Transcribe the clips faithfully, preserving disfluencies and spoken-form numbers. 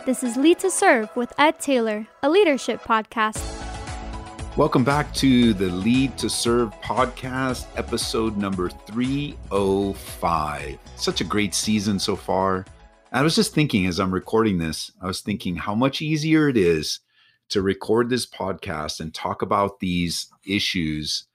This is Lead to Serve with Ed Taylor, a leadership podcast. Welcome back to the Lead to Serve podcast, episode number three oh five. Such a great season so far. I was just thinking as I'm recording this, I was thinking how much easier it is to record this podcast and talk about these issues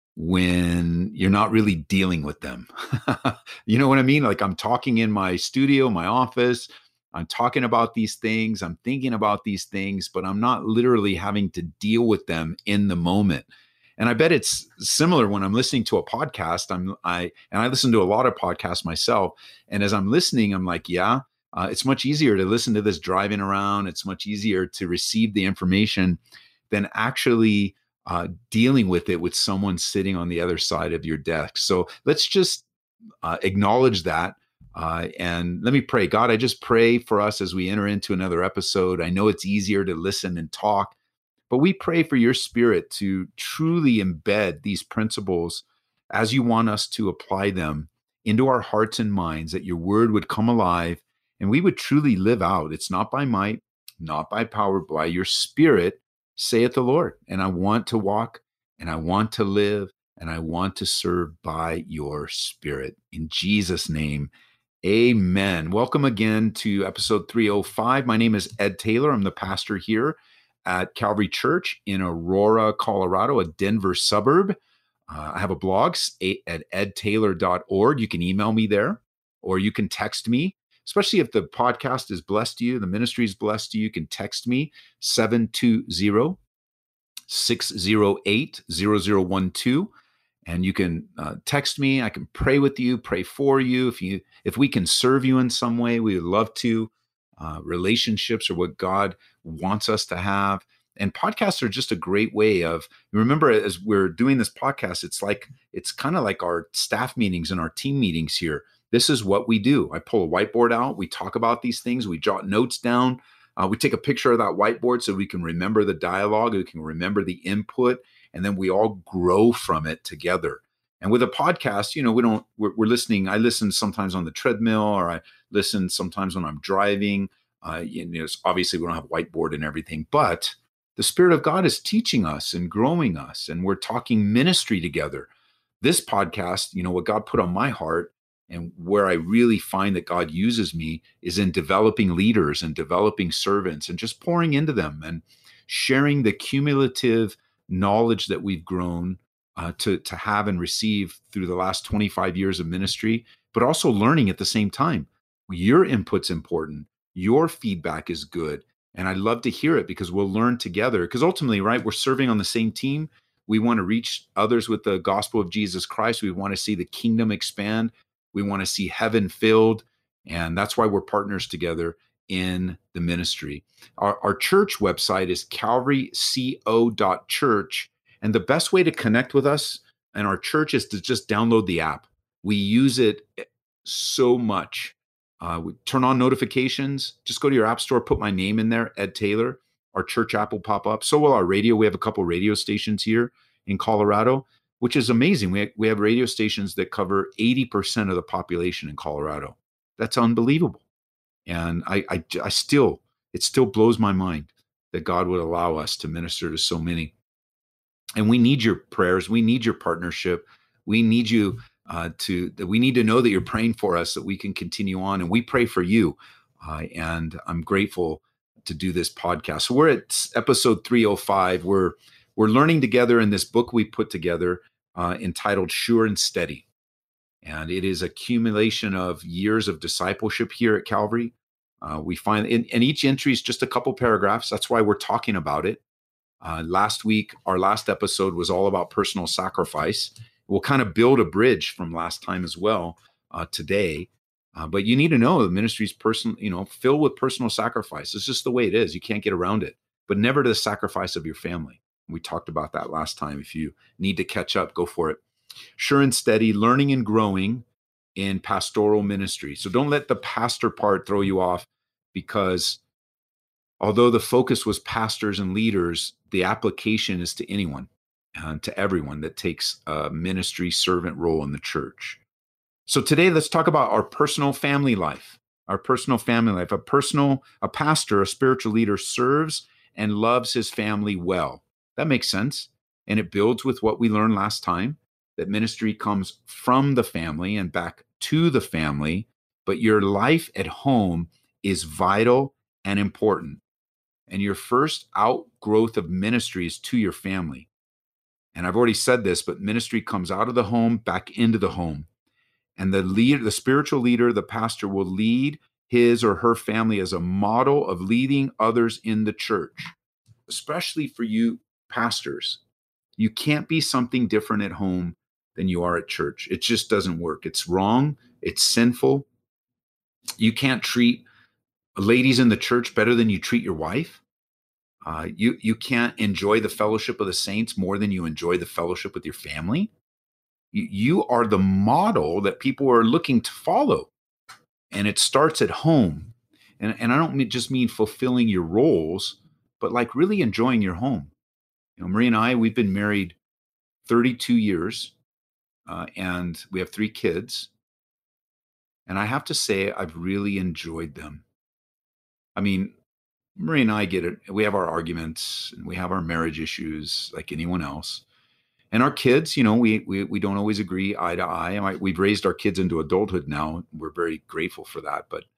when you're not really dealing with them. You know what I mean? Like I'm talking in my studio, my office, I'm talking about these things, I'm thinking about these things, but I'm not literally having to deal with them in the moment. And I bet it's similar when I'm listening to a podcast. I'm I and I listen to a lot of podcasts myself. And as I'm listening, I'm like, yeah, uh, it's much easier to listen to this driving around. It's much easier to receive the information than actually uh, dealing with it with someone sitting on the other side of your desk. So let's just uh, acknowledge that. Uh, and let me pray. God, I just pray for us as we enter into another episode. I know it's easier to listen and talk, but we pray for your Spirit to truly embed these principles as you want us to apply them into our hearts and minds, that your word would come alive and we would truly live out. It's not by might, not by power, but by your Spirit, saith the Lord. And I want to walk and I want to live and I want to serve by your Spirit. In Jesus' name, amen. Welcome again to episode three oh five. My name is Ed Taylor. I'm the pastor here at Calvary Church in Aurora, Colorado, a Denver suburb. Uh, I have a blog at ed taylor dot org. You can email me there or you can text me, especially if the podcast is blessed to you, the ministry is blessed to you. You can text me seven two zero, six zero eight, zero zero one two. And you can uh, text me. I can pray with you, pray for you. If you, if we can serve you in some way, we would love to. Uh, relationships are what God wants us to have. And podcasts are just a great way of, remember, as we're doing this podcast, it's like, it's kind of like our staff meetings and our team meetings here. This is what we do. I pull a whiteboard out. We talk about these things. We jot notes down. Uh, we take a picture of that whiteboard so we can remember the dialogue. We can remember the input. And then we all grow from it together. And with a podcast, you know, we don't, we're, we're listening. I listen sometimes on the treadmill, or I listen sometimes when I'm driving. Uh, you know, obviously we don't have a whiteboard and everything, but the Spirit of God is teaching us and growing us, and we're talking ministry together. This podcast, you know, what God put on my heart and where I really find that God uses me is in developing leaders and developing servants and just pouring into them and sharing the cumulative knowledge that we've grown uh, to, to have and receive through the last twenty-five years of ministry, but also learning at the same time. Your input's important. Your feedback is good. And I'd love to hear it because we'll learn together. Because ultimately, right, we're serving on the same team. We want to reach others with the gospel of Jesus Christ. We want to see the kingdom expand. We want to see heaven filled. And that's why we're partners together in the ministry. Our, our church website is calvary co dot church. And the best way to connect with us and our church is to just download the app. We use it so much. Uh, we turn on notifications. Just go to your app store, put my name in there, Ed Taylor. Our church app will pop up. So will our radio. We have a couple radio stations here in Colorado, which is amazing. We, we have radio stations that cover eighty percent of the population in Colorado. That's unbelievable. And I, I, I still, it still blows my mind that God would allow us to minister to so many. And we need your prayers. We need your partnership. We need you uh, to, that we need to know that you're praying for us, that we can continue on. And we pray for you. Uh, and I'm grateful to do this podcast. So we're at episode three oh five. We're, we're learning together in this book we put together uh, entitled Sure and Steady. And it is accumulation of years of discipleship here at Calvary. Uh, we find, in, and each entry is just a couple paragraphs. That's why we're talking about it. Uh, last week, our last episode was all about personal sacrifice. We'll kind of build a bridge from last time as well uh, today. Uh, but you need to know the ministry's person, you know, filled with personal sacrifice. It's just the way it is. You can't get around it, but never to the sacrifice of your family. We talked about that last time. If you need to catch up, go for it. Sure and steady, learning and growing in pastoral ministry. So don't let the pastor part throw you off, because although the focus was pastors and leaders, the application is to anyone and to everyone that takes a ministry servant role in the church. So today, let's talk about our personal family life. our personal family life. A personal, a pastor, a spiritual leader serves and loves his family well. That makes sense. And it builds with what we learned last time, that ministry comes from the family and back to the family, but your life at home is vital and important. And your first outgrowth of ministry is to your family. And I've already said this, but ministry comes out of the home, back into the home. And the leader, the spiritual leader, the pastor will lead his or her family as a model of leading others in the church, especially for you pastors. You can't be something different at home than you are at church. It just doesn't work. It's wrong. It's sinful. You can't treat ladies in the church better than you treat your wife. Uh, you, you can't enjoy the fellowship of the saints more than you enjoy the fellowship with your family. You, you are the model that people are looking to follow. And it starts at home. And, and I don't mean, just mean fulfilling your roles, but like really enjoying your home. You know, Marie and I, we've been married thirty-two years, uh, and we have three kids. And I have to say, I've really enjoyed them. I mean, Marie and I get it. We have our arguments and we have our marriage issues like anyone else. And our kids, you know, we we we don't always agree eye to eye. And I, we've raised our kids into adulthood now. We're very grateful for that. But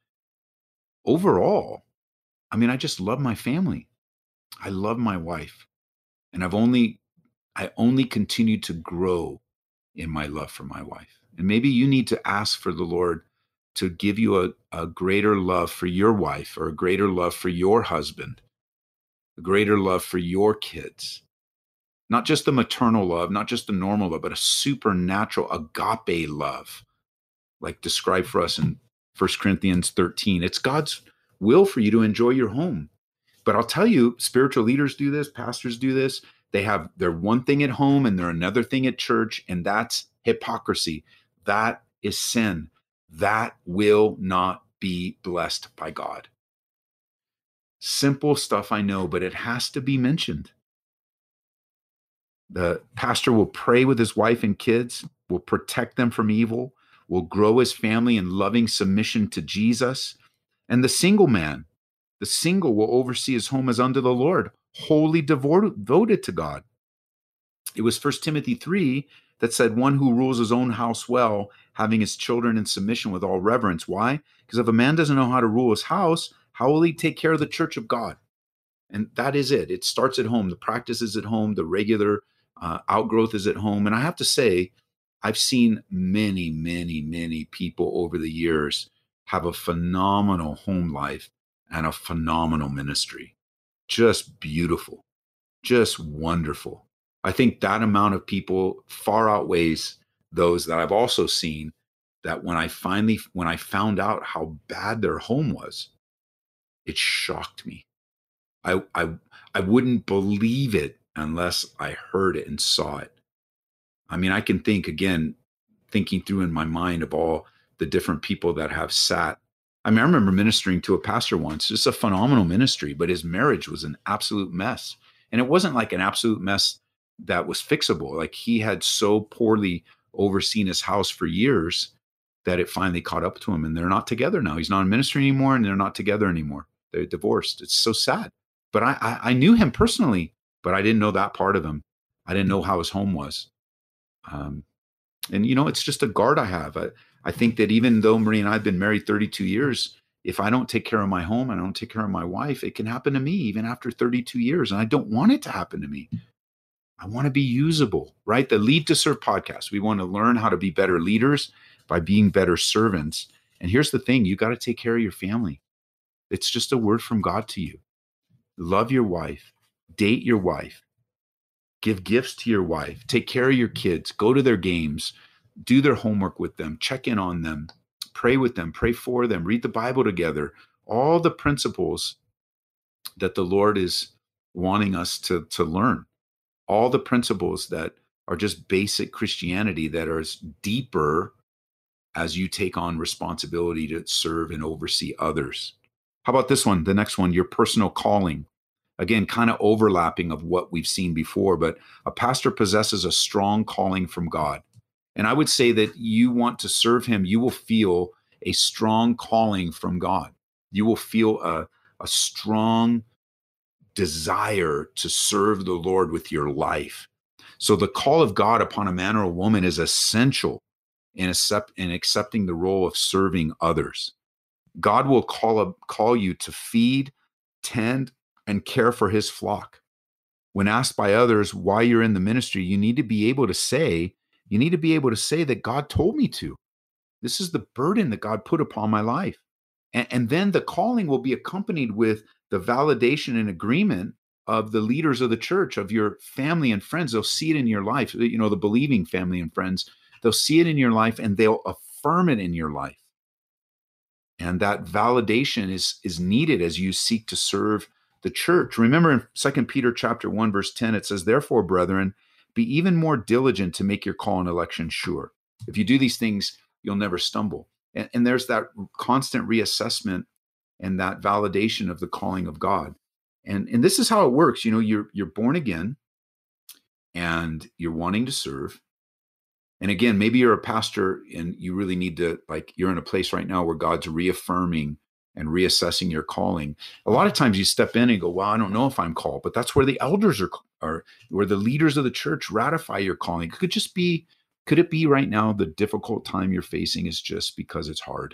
overall, I mean, I just love my family. I love my wife. And I've only, I only continue to grow in my love for my wife. And maybe you need to ask for the Lord to give you a, a greater love for your wife, or a greater love for your husband, a greater love for your kids. Not just the maternal love, not just the normal love, but a supernatural agape love, like described for us in First Corinthians thirteen. It's God's will for you to enjoy your home. But I'll tell you, spiritual leaders do this, pastors do this. They have their one thing at home and they're another thing at church, and that's hypocrisy. That is sin. That will not be blessed by God. Simple stuff, I know, but it has to be mentioned. The pastor will pray with his wife and kids, will protect them from evil, will grow his family in loving submission to Jesus. And the single man, the single will oversee his home as unto the Lord, wholly devoted to God. It was First Timothy three that said, one who rules his own house well, having his children in submission with all reverence. Why? Because if a man doesn't know how to rule his house, how will he take care of the church of God? And that is it. It starts at home. The practice is at home. The regular uh, outgrowth is at home. And I have to say, I've seen many, many, many people over the years have a phenomenal home life and a phenomenal ministry. Just beautiful, just wonderful. I think that amount of people far outweighs those that I've also seen that when I finally, when I found out how bad their home was, it shocked me. I, I, I wouldn't believe it unless I heard it and saw it. I mean, I can think again, thinking through in my mind of all the different people that have sat. I mean, I remember ministering to a pastor once, just a phenomenal ministry, but his marriage was an absolute mess. And it wasn't like an absolute mess that was fixable. Like he had so poorly overseen his house for years that it finally caught up to him, and they're not together now. He's not in ministry anymore, and they're not together anymore. They're divorced. It's so sad. But I, I, I knew him personally, but I didn't know that part of him. I didn't know how his home was. Um, and, you know, it's just a guard I have. I, I think that even though Marie and I have been married thirty-two years, if I don't take care of my home and I don't take care of my wife, it can happen to me even after thirty-two years. And I don't want it to happen to me. I want to be usable, right? The Lead to Serve podcast. We want to learn how to be better leaders by being better servants. And here's the thing. You got to take care of your family. It's just a word from God to you. Love your wife, date your wife, give gifts to your wife, take care of your kids, go to their games, do their homework with them, check in on them, pray with them, pray for them, read the Bible together. All the principles that the Lord is wanting us to, to learn. All the principles that are just basic Christianity that are deeper as you take on responsibility to serve and oversee others. How about this one? The next one, your personal calling. Again, kind of overlapping of what we've seen before, but a pastor possesses a strong calling from God. And I would say that you want to serve him, you will feel a strong calling from God. You will feel a, a strong desire to serve the Lord with your life. So the call of God upon a man or a woman is essential in, accept, in accepting the role of serving others. God will call, a, call you to feed, tend, and care for his flock. When asked by others why you're in the ministry, you need to be able to say, you need to be able to say that God told me to. This is the burden that God put upon my life. And, and then the calling will be accompanied with the validation and agreement of the leaders of the church, of your family and friends. They'll see it in your life, you know, the believing family and friends. They'll see it in your life and they'll affirm it in your life. And that validation is, is needed as you seek to serve the church. Remember in Second Peter chapter one, verse ten, it says, therefore, brethren, be even more diligent to make your call and election sure. If you do these things, you'll never stumble. And, and there's that constant reassessment and that validation of the calling of God. And, and this is how it works. You know, you're, you're born again and you're wanting to serve. And again, maybe you're a pastor and you really need to, like, you're in a place right now where God's reaffirming and reassessing your calling. A lot of times you step in and go, well, I don't know if I'm called, but that's where the elders are, are where the leaders of the church ratify your calling. It could just be, could it be right now the difficult time you're facing is just because it's hard?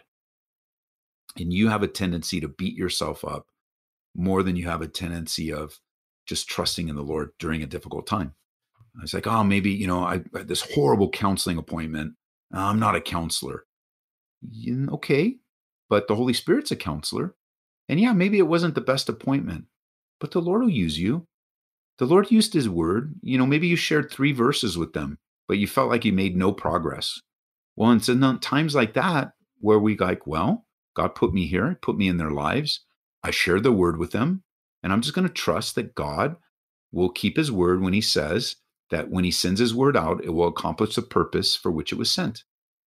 And you have a tendency to beat yourself up more than you have a tendency of just trusting in the Lord during a difficult time. It's like, oh, maybe, you know, I had this horrible counseling appointment. I'm not a counselor. You, okay, but the Holy Spirit's a counselor. And yeah, maybe it wasn't the best appointment, but the Lord will use you. The Lord used his word. You know, maybe you shared three verses with them, but you felt like you made no progress. Well, it's in times like that where we like, well, God put me here, put me in their lives. I shared the word with them, and I'm just going to trust that God will keep his word when he says that when he sends his word out, it will accomplish the purpose for which it was sent.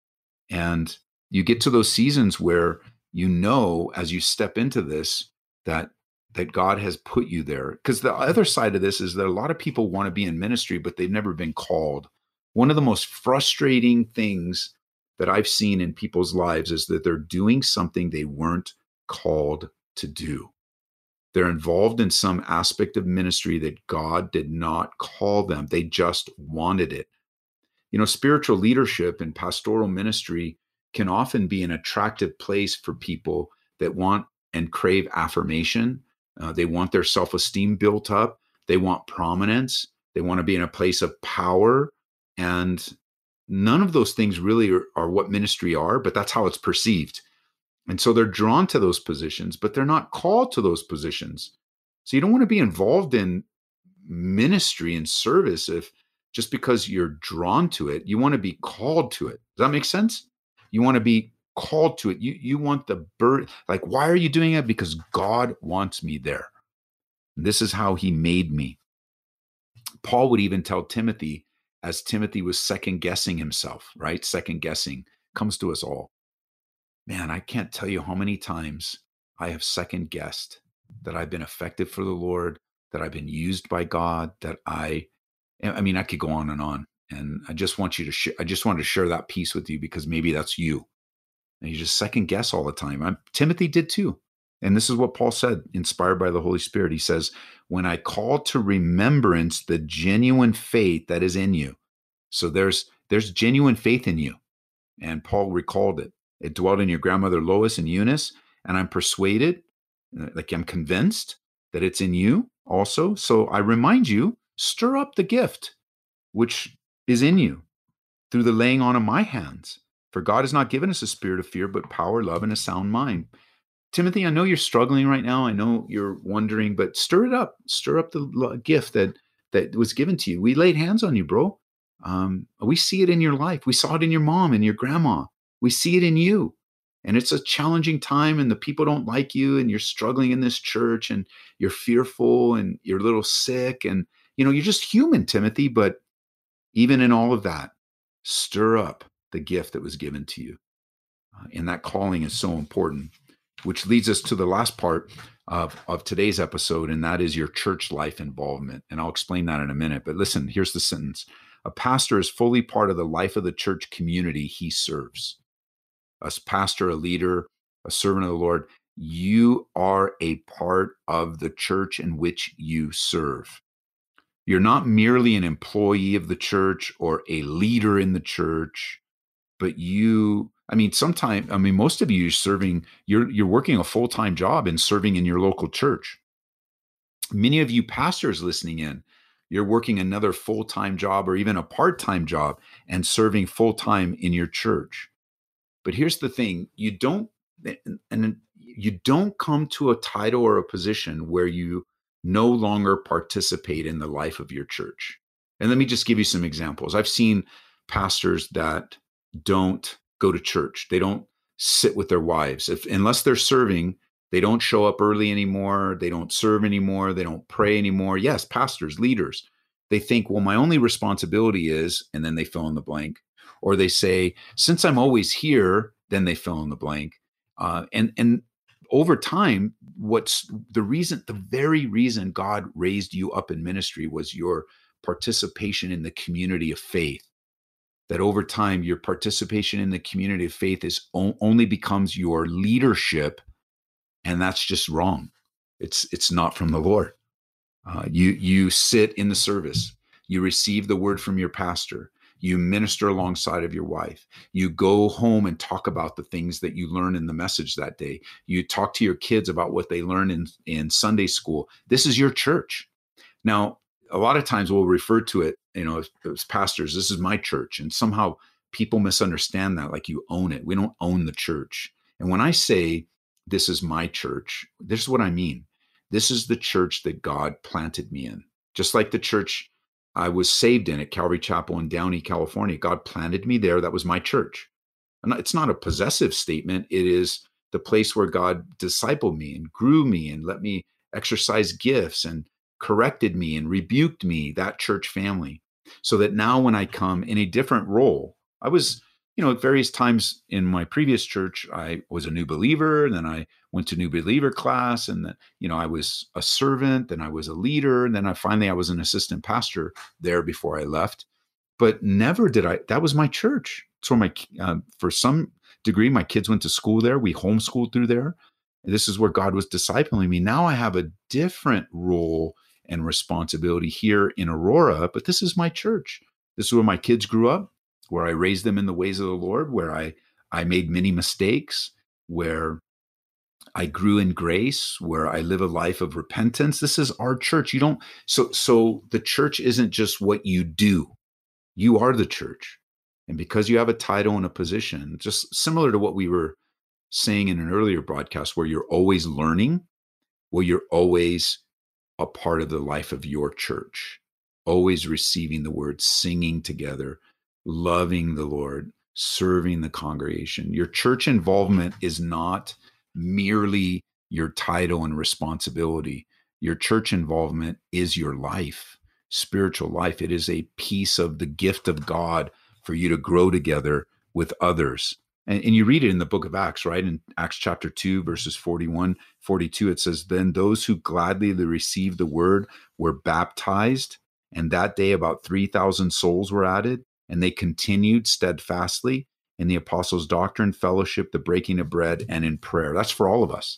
And you get to those seasons where you know, as you step into this, that that God has put you there. Because the other side of this is that a lot of people want to be in ministry, but they've never been called. One of the most frustrating things that I've seen in people's lives is that they're doing something they weren't called to do. They're involved in some aspect of ministry that God did not call them. They just wanted it. You know, spiritual leadership and pastoral ministry can often be an attractive place for people that want and crave affirmation. Uh, they want their self-esteem built up. They want prominence. They want to be in a place of power. And none of those things really are, are what ministry are, but that's how it's perceived. And so they're drawn to those positions, but they're not called to those positions. So you don't want to be involved in ministry and service if just because you're drawn to it. You want to be called to it. Does that make sense? You want to be called to it. You, you want the bird. Like, why are you doing it? Because God wants me there. This is how he made me. Paul would even tell Timothy, as Timothy was second guessing himself, right? Second guessing comes to us all. Man, I can't tell you how many times I have second guessed that I've been effective for the Lord, that I've been used by God, that I, I mean, I could go on and on. And I just want you to share, I just wanted to share that piece with you because maybe that's you. And you just second guess all the time. I'm, Timothy did too. And this is what Paul said, inspired by the Holy Spirit. He says, when I call to remembrance the genuine faith that is in you. So there's, there's genuine faith in you. And Paul recalled it. It dwelt in your grandmother Lois and Eunice. And I'm persuaded, like I'm convinced that it's in you also. So I remind you, stir up the gift which is in you through the laying on of my hands. For God has not given us a spirit of fear, but power, love, and a sound mind. Timothy, I know you're struggling right now. I know you're wondering, but stir it up. Stir up the gift that, that was given to you. We laid hands on you, bro. Um, we see it in your life. We saw it in your mom and your grandma. We see it in you. And it's a challenging time and the people don't like you and you're struggling in this church and you're fearful and you're a little sick and, you know, you're just human, Timothy. But even in all of that, stir up the gift that was given to you. Uh, and that calling is so important, which leads us to the last part of, of today's episode, and that is your church life involvement. And I'll explain that in a minute. But listen, here's the sentence. A pastor is fully part of the life of the church community he serves. a pastor, a leader, a servant of the Lord, you are a part of the church in which you serve. You're not merely an employee of the church or a leader in the church, but you, I mean, sometimes, I mean, most of you are serving, you're, you're working a full-time job and serving in your local church. Many of you pastors listening in, you're working another full-time job or even a part-time job and serving full-time in your church. But here's the thing, you don't, and you don't come to a title or a position where you no longer participate in the life of your church. And let me just give you some examples. I've seen pastors that don't go to church. They don't sit with their wives. If unless they're serving, they don't show up early anymore. They don't serve anymore. They don't pray anymore. Yes, pastors, leaders. They think, well, my only responsibility is, and then they fill in the blank. Or they say, since I'm always here, then they fill in the blank. Uh, and and over time, what's the reason, the very reason God raised you up in ministry was your participation in the community of faith. That over time, your participation in the community of faith is o- only becomes your leadership, and that's just wrong. It's it's not from the Lord. Uh, you you sit in the service. You receive the word from your pastor. You minister alongside of your wife. You go home and talk about the things that you learn in the message that day. You talk to your kids about what they learn in, in Sunday school. This is your church. Now, a lot of times we'll refer to it, you know, as, as pastors, this is my church. And somehow people misunderstand that, like you own it. We don't own the church. And when I say this is my church, this is what I mean. This is the church that God planted me in. Just like the church I was saved in at Calvary Chapel in Downey, California. God planted me there. That was my church. And it's not a possessive statement. It is the place where God discipled me and grew me and let me exercise gifts and corrected me and rebuked me, that church family. So that now when I come in a different role, I was, you know, at various times in my previous church, I was a new believer. And then I went to new believer class, and then, you know, I was a servant, then I was a leader. And then I finally, I was an assistant pastor there before I left, but never did I, that was my church. So my, uh, for some degree, my kids went to school there. We homeschooled through there. This is where God was discipling me. Now I have a different role and responsibility here in Aurora, but this is my church. This is where my kids grew up, where I raised them in the ways of the Lord, where I, I made many mistakes, where I grew in grace, where I live a life of repentance. This is our church. You don't, so, so the church isn't just what you do. You are the church. And because you have a title and a position, just similar to what we were saying in an earlier broadcast, where you're always learning, where you're always a part of the life of your church, always receiving the word, singing together, loving the Lord, serving the congregation. Your church involvement is not merely your title and responsibility. Your church involvement is your life, spiritual life. It is a piece of the gift of God for you to grow together with others. And, and you read it in the book of Acts, right? In Acts chapter two, verses forty-one, forty-two, it says, then those who gladly received the word were baptized. And that day about three thousand souls were added, and they continued steadfastly in the apostles' doctrine, fellowship, the breaking of bread, and in prayer. That's for all of us.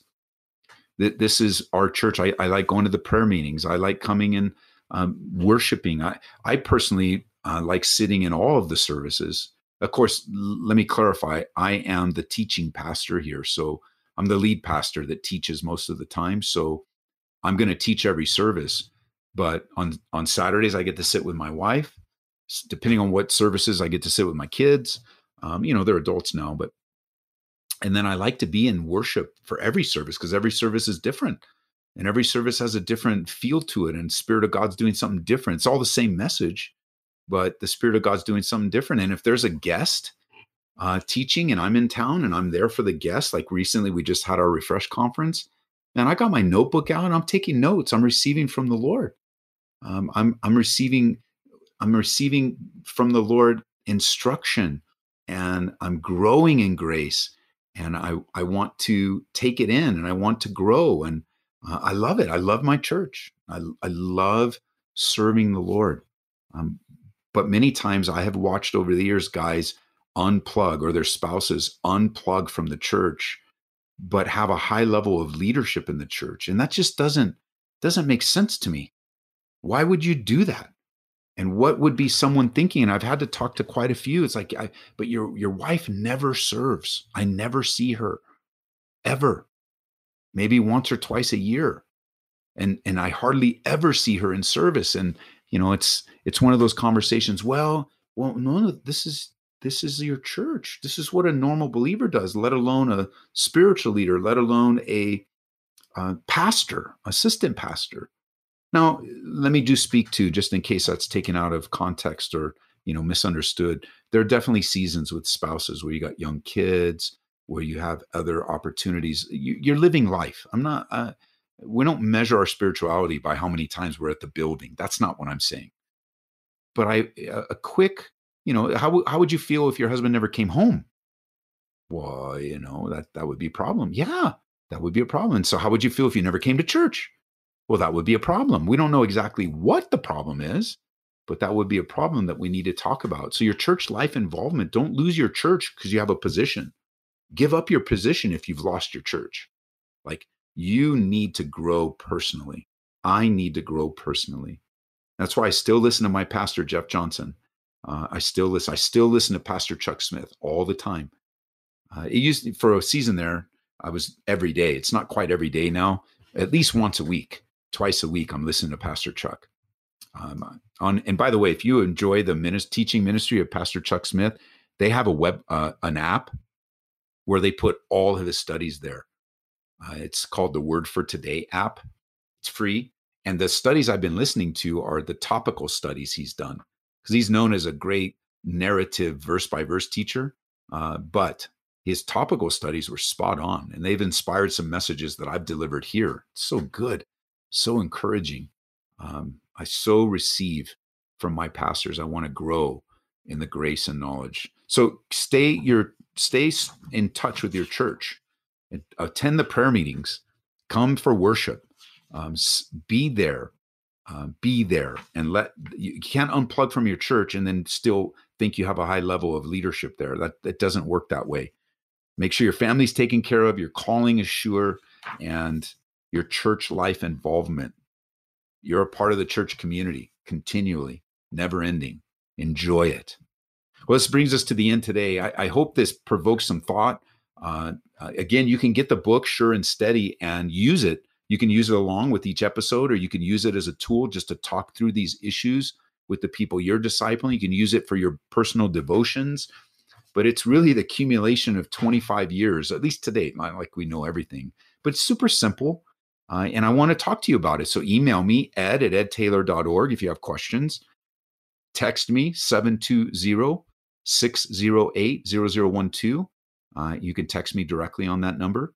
This is our church. I, I like going to the prayer meetings. I like coming and um, worshiping. I, I personally uh, like sitting in all of the services. Of course, l- let me clarify. I am the teaching pastor here. So I'm the lead pastor that teaches most of the time. So I'm going to teach every service. But on, on Saturdays, I get to sit with my wife. Depending on what services, I get to sit with my kids. Um, you know, they're adults now, but, and then I like to be in worship for every service, because every service is different and every service has a different feel to it. And Spirit of God's doing something different. It's all the same message, but the Spirit of God's doing something different. And if there's a guest uh, teaching and I'm in town and I'm there for the guest, like recently we just had our Refresh conference, and I got my notebook out and I'm taking notes. I'm receiving from the Lord. Um, I'm, I'm receiving, I'm receiving from the Lord instruction, and I'm growing in grace, and I, I want to take it in, and I want to grow. And uh, I love it. I love my church. I, I love serving the Lord. Um, but many times I have watched over the years guys unplug, or their spouses unplug from the church, but have a high level of leadership in the church. And that just doesn't, doesn't make sense to me. Why would you do that? And what would be someone thinking? And I've had to talk to quite a few. It's like, I, but your, your wife never serves. I never see her ever, maybe once or twice a year. And, and I hardly ever see her in service. And, you know, it's, it's one of those conversations. Well, well, no, no, this is, this is your church. This is what a normal believer does, let alone a spiritual leader, let alone a, a pastor, assistant pastor. Now, let me do speak to, just in case that's taken out of context or, you know, misunderstood. There are definitely seasons with spouses where you got young kids, where you have other opportunities. You, you're living life. I'm not, uh, we don't measure our spirituality by how many times we're at the building. That's not what I'm saying. But I, a quick, you know, how, how would you feel if your husband never came home? Well, you know, that, that would be a problem. Yeah, that would be a problem. And so how would you feel if you never came to church? Well, that would be a problem. We don't know exactly what the problem is, but that would be a problem that we need to talk about. So your church life involvement, don't lose your church because you have a position. Give up your position if you've lost your church. Like, you need to grow personally. I need to grow personally. That's why I still listen to my pastor, Jeff Johnson. Uh, I still listen. I still listen to Pastor Chuck Smith all the time. Uh, it used to, for a season there, I was every day. It's not quite every day now. At least once a week. Twice a week, I'm listening to Pastor Chuck. Um, on and by the way, if you enjoy the minis- teaching ministry of Pastor Chuck Smith, they have a web uh, an app where they put all of his studies there. Uh, it's called the Word for Today app. It's free, and the studies I've been listening to are the topical studies he's done, because he's known as a great narrative verse by verse teacher. Uh, but his topical studies were spot on, and they've inspired some messages that I've delivered here. It's so good. So encouraging. Um, I so receive from my pastors. I want to grow in the grace and knowledge. So stay your stay in touch with your church. Attend the prayer meetings. Come for worship. Um, be there. Uh, be there. And let you can't unplug from your church and then still think you have a high level of leadership there. That that doesn't work that way. Make sure your family's taken care of. Your calling is sure, and your church life involvement. You're a part of the church community continually, never ending. Enjoy it. Well, this brings us to the end today. I, I hope this provokes some thought. Uh, uh, again, you can get the book Sure and Steady and use it. You can use it along with each episode, or you can use it as a tool just to talk through these issues with the people you're discipling. You can use it for your personal devotions, but it's really the accumulation of twenty-five years, at least to date. Not like we know everything, but it's super simple. Uh, and I want to talk to you about it. So email me, ed at ed taylor dot org if you have questions. Text me, seven two zero, six zero eight, zero zero one two. Uh, you can text me directly on that number.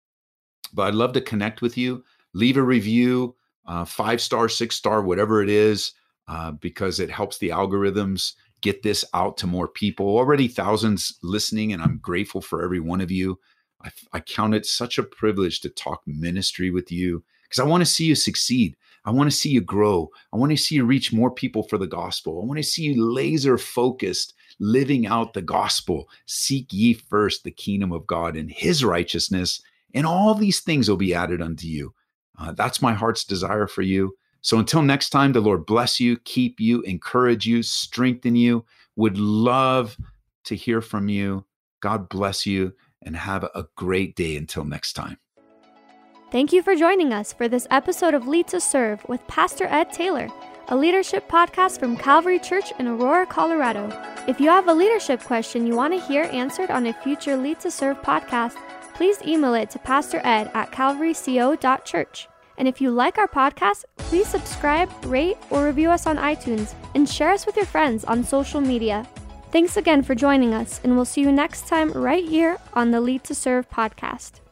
But I'd love to connect with you. Leave a review, uh, five star, six star, whatever it is, uh, because it helps the algorithms get this out to more people. Already thousands listening, and I'm grateful for every one of you. I, I count it such a privilege to talk ministry with you, because I want to see you succeed. I want to see you grow. I want to see you reach more people for the gospel. I want to see you laser focused, living out the gospel. Seek ye first the kingdom of God and his righteousness, and all these things will be added unto you. Uh, that's my heart's desire for you. So until next time, the Lord bless you, keep you, encourage you, strengthen you. Would love to hear from you. God bless you, and have a great day until next time. Thank you for joining us for this episode of Lead to Serve with Pastor Ed Taylor, a leadership podcast from Calvary Church in Aurora, Colorado. If you have a leadership question you want to hear answered on a future Lead to Serve podcast, please email it to pastor ed at calvary co dot church. And if you like our podcast, please subscribe, rate, or review us on iTunes, and share us with your friends on social media. Thanks again for joining us, and we'll see you next time right here on the Lead to Serve podcast.